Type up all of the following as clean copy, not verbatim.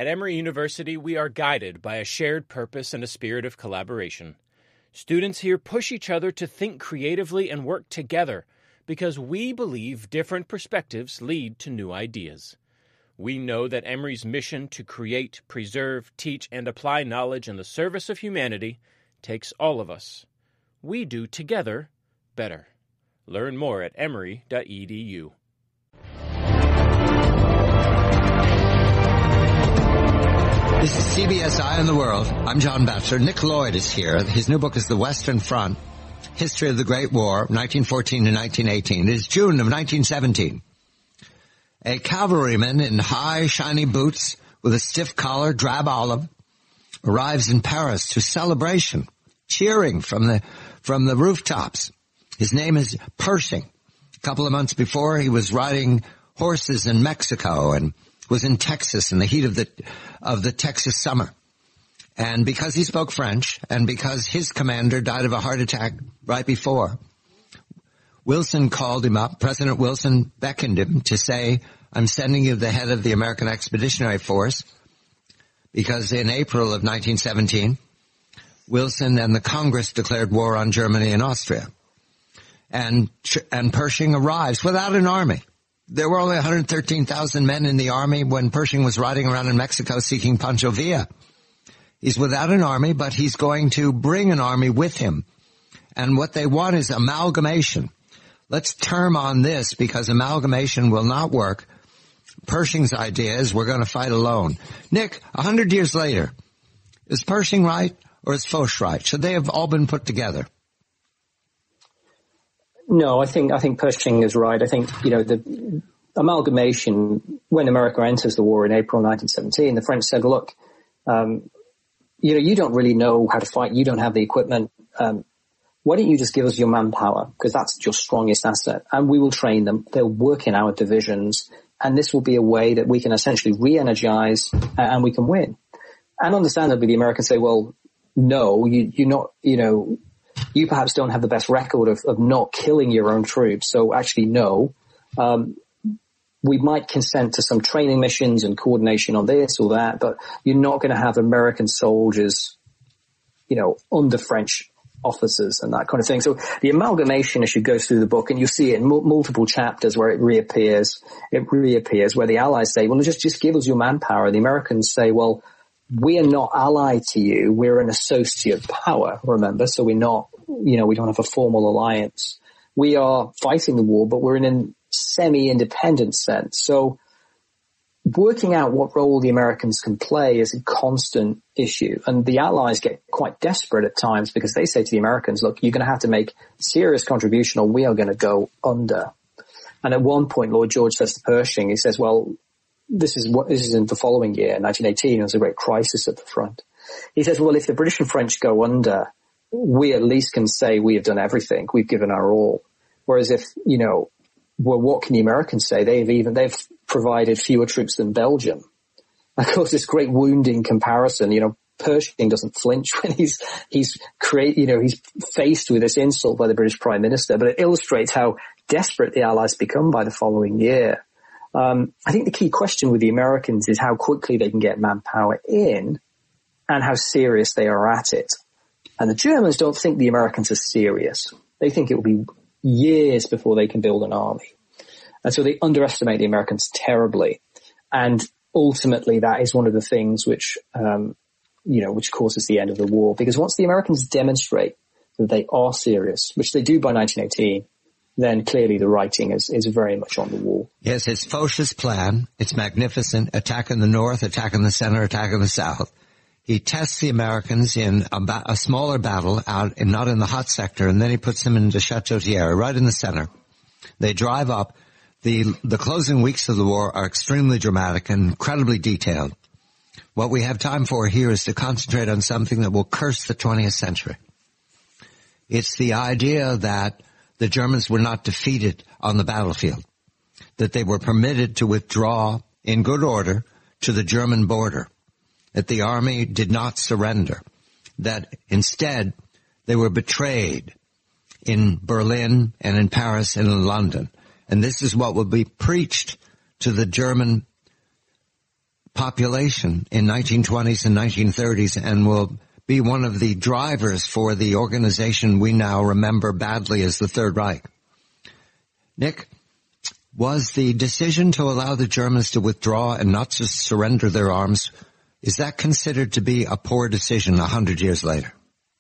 At Emory University, we are guided by a shared purpose and a spirit of collaboration. Students here push each other to think creatively and work together because we believe different perspectives lead to new ideas. We know that Emory's mission to create, preserve, teach, and apply knowledge in the service of humanity takes all of us. We do together better. Learn more at emory.edu. This is CBS Eye on the World. I'm John Batchelor. Nick Lloyd is here. His new book is The Western Front, History of the Great War, 1914 to 1918. It is June of 1917. A cavalryman in high, shiny boots with a stiff collar, drab olive, arrives in Paris to celebration, cheering from the rooftops. His name is Pershing. A couple of months before, he was riding horses in Mexico and was in Texas in the heat of the Texas summer. And because he spoke French and because his commander died of a heart attack right before, Wilson called him up. President Wilson beckoned him to say, I'm sending you the head of the American Expeditionary Force, because in April of 1917, Wilson and the Congress declared war on Germany and Austria. And Pershing arrives without an army. There were only 113,000 men in the army when Pershing was riding around in Mexico seeking Pancho Villa. He's without an army, but he's going to bring an army with him. And what they want is amalgamation. Let's term on this, because amalgamation will not work. Pershing's idea is we're going to fight alone. Nick, 100 years later, is Pershing right or is Foch right? Should they have all been put together? No, I think Pershing is right. I think, the amalgamation, when America enters the war in April 1917, the French said, look, you don't really know how to fight. You don't have the equipment. Why don't you just give us your manpower? Because that's your strongest asset. And we will train them. They'll work in our divisions. And this will be a way that we can essentially re-energize and we can win. And understandably, the Americans say, well, no, you're not, you perhaps don't have the best record of not killing your own troops. So actually, no. We might consent to some training missions and coordination on this or that, but you're not going to have American soldiers, under French officers and that kind of thing. So the amalgamation issue goes through the book, and you see it in multiple chapters where it reappears. It reappears where the Allies say, well, just give us your manpower. The Americans say, well, we are not allied to you. We're an associate power, remember? So we're not, we don't have a formal alliance. We are fighting the war, but we're in a semi-independent sense. So working out what role the Americans can play is a constant issue. And the Allies get quite desperate at times because they say to the Americans, look, you're going to have to make serious contribution or we are going to go under. And at one point, Lloyd George says to Pershing, he says, well, this is in the following year, 1918, there was a great crisis at the front. He says, well, if the British and French go under, we at least can say we have done everything. We've given our all. Whereas if, well, what can the Americans say? They've provided fewer troops than Belgium. Of course, this great wounding comparison, Pershing doesn't flinch when he's faced with this insult by the British Prime Minister, but it illustrates how desperate the Allies become by the following year. I think the key question with the Americans is how quickly they can get manpower in and how serious they are at it. And the Germans don't think the Americans are serious. They think it will be years before they can build an army. And so they underestimate the Americans terribly. And ultimately that is one of the things which causes the end of the war. Because once the Americans demonstrate that they are serious, which they do by 1918, then clearly the writing is very much on the wall. Yes, it's Foch's plan. It's magnificent. Attack in the north, attack in the center, attack in the south. He tests the Americans in a smaller battle not in the hot sector, and then he puts them into Château-Thierry, right in the center. They drive up. The closing weeks of the war are extremely dramatic and incredibly detailed. What we have time for here is to concentrate on something that will curse the 20th century. It's the idea that the Germans were not defeated on the battlefield, that they were permitted to withdraw in good order to the German border, that the army did not surrender, that instead they were betrayed in Berlin and in Paris and in London. And this is what will be preached to the German population in 1920s and 1930s and will be one of the drivers for the organization we now remember badly as the Third Reich. Nick, was the decision to allow the Germans to withdraw and not just surrender their arms, is that considered to be a poor decision 100 years later?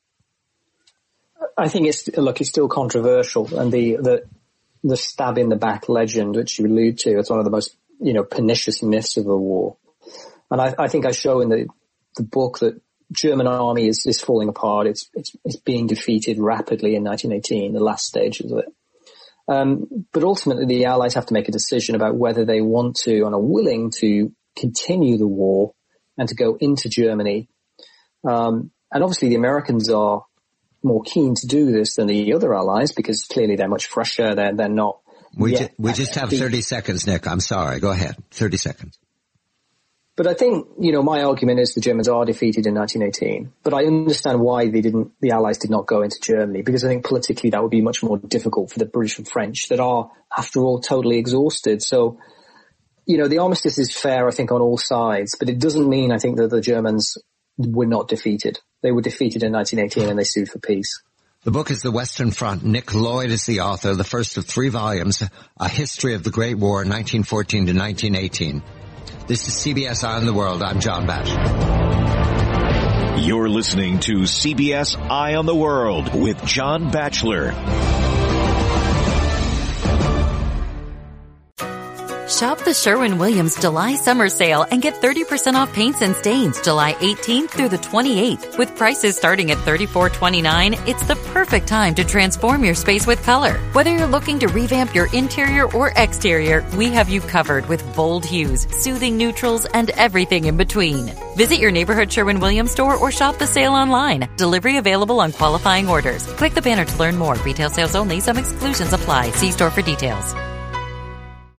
I think it's still controversial, and the stab in the back legend, which you allude to, it's one of the most, pernicious myths of the war. And I think I show in the book that German army is falling apart. It's being defeated rapidly in 1918, the last stages of it. But ultimately the Allies have to make a decision about whether they want to and are willing to continue the war and to go into Germany. And obviously the Americans are more keen to do this than the other Allies because clearly they're much fresher. They're not. We just have 30 seconds, Nick. I'm sorry. Go ahead. 30 seconds. But I think, my argument is the Germans are defeated in 1918, but I understand why the Allies did not go into Germany, because I think politically that would be much more difficult for the British and French that are, after all, totally exhausted. So, the armistice is fair, I think, on all sides, but it doesn't mean, I think, that the Germans were not defeated. They were defeated in 1918 and they sued for peace. The book is The Western Front. Nick Lloyd is the author, the first of 3 volumes, A History of the Great War, 1914 to 1918. This is CBS Eye on the World. I'm John Batchelor. You're listening to CBS Eye on the World with John Batchelor. Shop the Sherwin-Williams July Summer Sale and get 30% off paints and stains July 18th through the 28th. With prices starting at $34.29, it's the perfect time to transform your space with color. Whether you're looking to revamp your interior or exterior, we have you covered with bold hues, soothing neutrals, and everything in between. Visit your neighborhood Sherwin-Williams store or shop the sale online. Delivery available on qualifying orders. Click the banner to learn more. Retail sales only. Some exclusions apply. See store for details.